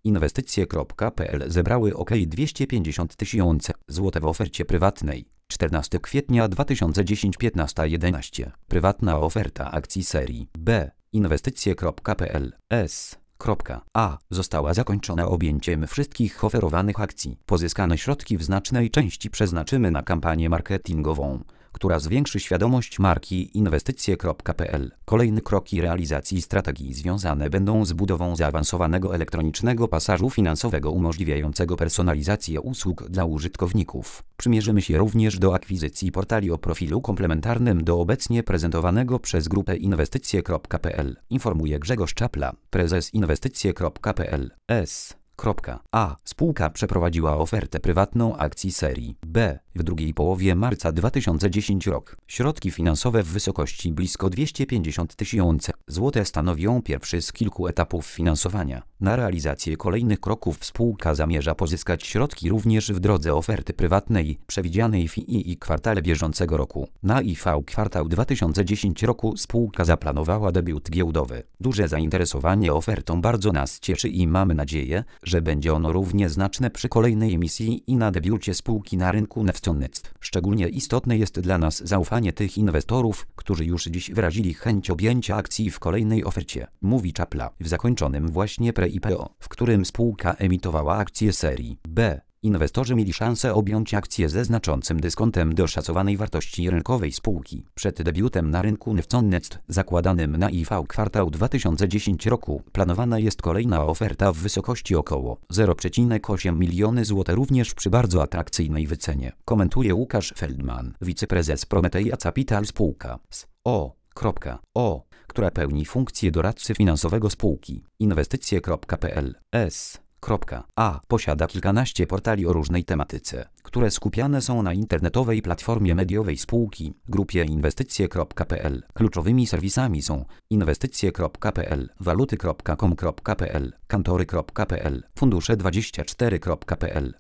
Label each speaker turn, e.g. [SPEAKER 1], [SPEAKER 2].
[SPEAKER 1] Inwestycje.pl zebrały ok. 250 000 zł w ofercie prywatnej. 14 kwietnia 2010 15:11. Prywatna oferta akcji serii B. Inwestycje.pl S.A. została zakończona objęciem wszystkich oferowanych akcji. Pozyskane środki w znacznej części przeznaczymy na kampanię marketingową, która zwiększy świadomość marki Inwestycje.pl. Kolejne kroki realizacji strategii związane będą z budową zaawansowanego elektronicznego pasażu finansowego umożliwiającego personalizację usług dla użytkowników. Przymierzymy się również do akwizycji portali o profilu komplementarnym do obecnie prezentowanego przez grupę Inwestycje.pl. Informuje Grzegorz Czapla, prezes Inwestycje.pl. Spółka przeprowadziła ofertę prywatną akcji serii B w drugiej połowie marca 2010 rok. Środki finansowe w wysokości blisko 250 000 zł stanowią pierwszy z kilku etapów finansowania. Na realizację kolejnych kroków spółka zamierza pozyskać środki również w drodze oferty prywatnej przewidzianej w II kwartale bieżącego roku. Na IV kwartał 2010 roku spółka zaplanowała debiut giełdowy. Duże zainteresowanie ofertą bardzo nas cieszy i mamy nadzieję, że będzie ono równie znaczne przy kolejnej emisji i na debiucie spółki na rynku Nevstonnext. Szczególnie istotne jest dla nas zaufanie tych inwestorów, którzy już dziś wyrazili chęć objęcia akcji w kolejnej ofercie, mówi Czapla. W zakończonym właśnie pre-IPO, w którym spółka emitowała akcje serii B, inwestorzy mieli szansę objąć akcje ze znaczącym dyskontem do szacowanej wartości rynkowej spółki. Przed debiutem na rynku Nevstonnext zakładanym na IV kwartał 2010 roku planowana jest kolejna oferta w wysokości około 0,8 miliony zł również przy bardzo atrakcyjnej wycenie. Komentuje Łukasz Feldman, wiceprezes Prometeia Capital spółka z.o., która pełni funkcję doradcy finansowego spółki. Inwestycje.pl posiada kilkanaście portali o różnej tematyce, które skupiane są na internetowej platformie mediowej spółki, grupie Inwestycje.pl. Kluczowymi serwisami są Inwestycje.pl, waluty.com.pl, kantory.pl, fundusze24.pl.